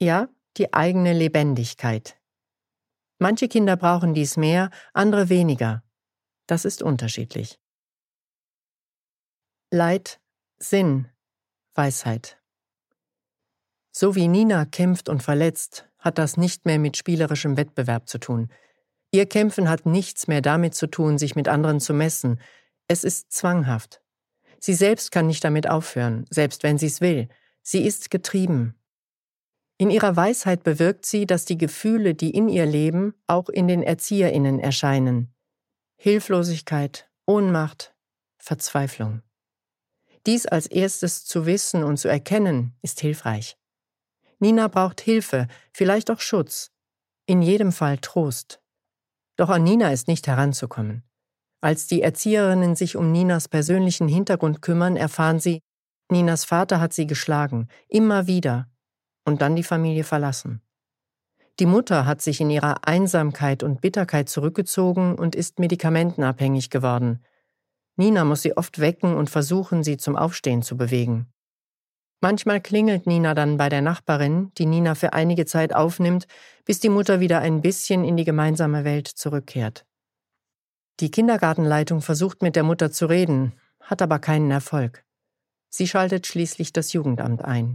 Ja, die eigene Lebendigkeit. Manche Kinder brauchen dies mehr, andere weniger. Das ist unterschiedlich. Leid, Sinn, Weisheit. So wie Nina kämpft und verletzt, hat das nicht mehr mit spielerischem Wettbewerb zu tun. Ihr Kämpfen hat nichts mehr damit zu tun, sich mit anderen zu messen. Es ist zwanghaft. Sie selbst kann nicht damit aufhören, selbst wenn sie es will. Sie ist getrieben. In ihrer Weisheit bewirkt sie, dass die Gefühle, die in ihr leben, auch in den ErzieherInnen erscheinen. Hilflosigkeit, Ohnmacht, Verzweiflung. Dies als erstes zu wissen und zu erkennen, ist hilfreich. Nina braucht Hilfe, vielleicht auch Schutz, in jedem Fall Trost. Doch an Nina ist nicht heranzukommen. Als die Erzieherinnen sich um Ninas persönlichen Hintergrund kümmern, erfahren sie, Ninas Vater hat sie geschlagen, immer wieder, und dann die Familie verlassen. Die Mutter hat sich in ihrer Einsamkeit und Bitterkeit zurückgezogen und ist medikamentenabhängig geworden. Nina muss sie oft wecken und versuchen, sie zum Aufstehen zu bewegen. Manchmal klingelt Nina dann bei der Nachbarin, die Nina für einige Zeit aufnimmt, bis die Mutter wieder ein bisschen in die gemeinsame Welt zurückkehrt. Die Kindergartenleitung versucht mit der Mutter zu reden, hat aber keinen Erfolg. Sie schaltet schließlich das Jugendamt ein.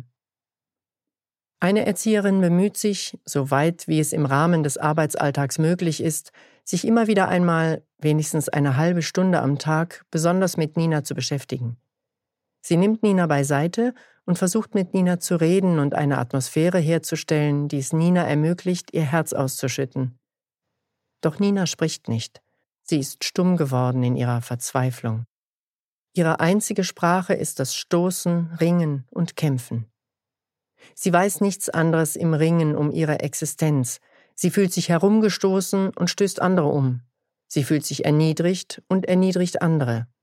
Eine Erzieherin bemüht sich, so weit wie es im Rahmen des Arbeitsalltags möglich ist, sich immer wieder einmal, wenigstens eine halbe Stunde am Tag, besonders mit Nina zu beschäftigen. Sie nimmt Nina beiseite und versucht mit Nina zu reden und eine Atmosphäre herzustellen, die es Nina ermöglicht, ihr Herz auszuschütten. Doch Nina spricht nicht. Sie ist stumm geworden in ihrer Verzweiflung. Ihre einzige Sprache ist das Stoßen, Ringen und Kämpfen. Sie weiß nichts anderes im Ringen um ihre Existenz. Sie fühlt sich herumgestoßen und stößt andere um. Sie fühlt sich erniedrigt und erniedrigt andere.